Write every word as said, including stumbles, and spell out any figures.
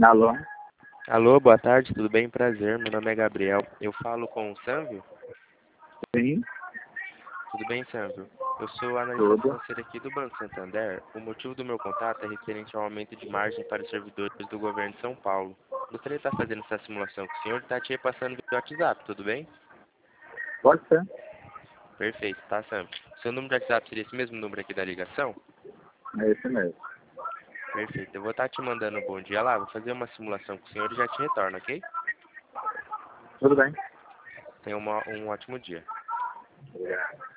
Alô? Alô, boa tarde, tudo bem? Prazer, meu nome é Gabriel. Eu falo com o Sandro? Sim, Tudo bem, Sandro? Eu sou analista tudo. financeiro aqui do Banco Santander. O motivo do meu contato é referente ao aumento de margem para os servidores do governo de São Paulo. Gostaria de estar fazendo essa simulação com o senhor e estar te repassando via WhatsApp, tudo bem? Pode ser. Perfeito, tá, Sandro? Seu número de WhatsApp seria esse mesmo número aqui da ligação? É esse mesmo. Perfeito, eu vou estar te mandando um bom dia lá, vou fazer uma simulação com o senhor e já te retorno, ok? Tudo bem. Tenha uma, um ótimo dia. Obrigado.